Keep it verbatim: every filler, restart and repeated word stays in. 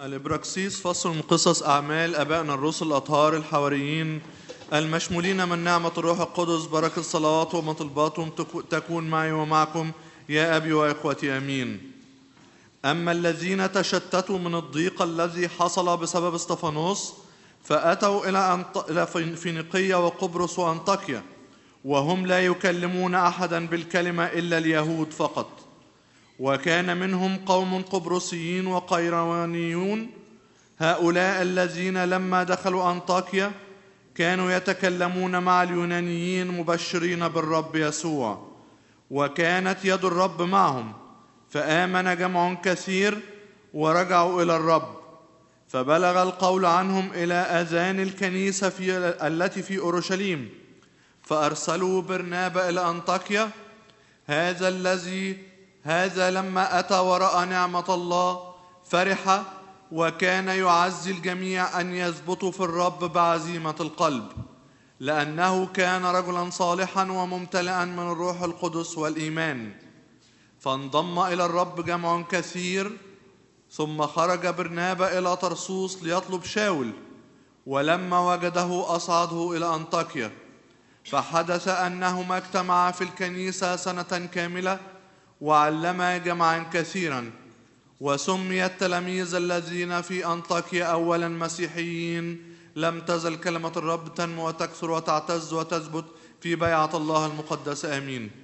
الإبراكسيس فصل من قصص أعمال أبائنا الرسل الأطهار الحواريين المشمولين من نعمة الروح القدس. بركة صلوات ومطلباتهم تكون معي ومعكم يا أبي وإخوتي آمين. أما الذين تشتتوا من الضيق الذي حصل بسبب استفانوس فأتوا إلى أنط... إلى فينيقية وقبرص وأنطاكيا، وهم لا يكلمون أحدا بالكلمة إلا اليهود فقط. وكان منهم قوم قبرصيين وقيروانيون، هؤلاء الذين لما دخلوا أنطاكيا كانوا يتكلمون مع اليونانيين مبشرين بالرب يسوع، وكانت يد الرب معهم، فآمن جمع كثير ورجعوا إلى الرب. فبلغ القول عنهم إلى آذان الكنيسة في التي في أورشليم، فأرسلوا برنابا إلى أنطاكيا. هذا الذي هذا لما أتى ورأى نعمة الله فرح، وكان يعزي الجميع أن يثبتوا في الرب بعزيمة القلب، لأنه كان رجلا صالحا وممتلئا من الروح القدس والإيمان. فانضم إلى الرب جمع كثير. ثم خرج برنابا إلى طرسوس ليطلب شاول، ولما وجده أصعده إلى أنطاكيا. فحدث أنهما اجتمعا في الكنيسة سنة كاملة وعلما جمعا كثيرا. وسمي التلاميذ الذين في أنطاكيا أولا مسيحيين. لم تزل كلمة الرب تنمو وتكثر وتعتز وتثبت في بيعة الله المقدسة آمين.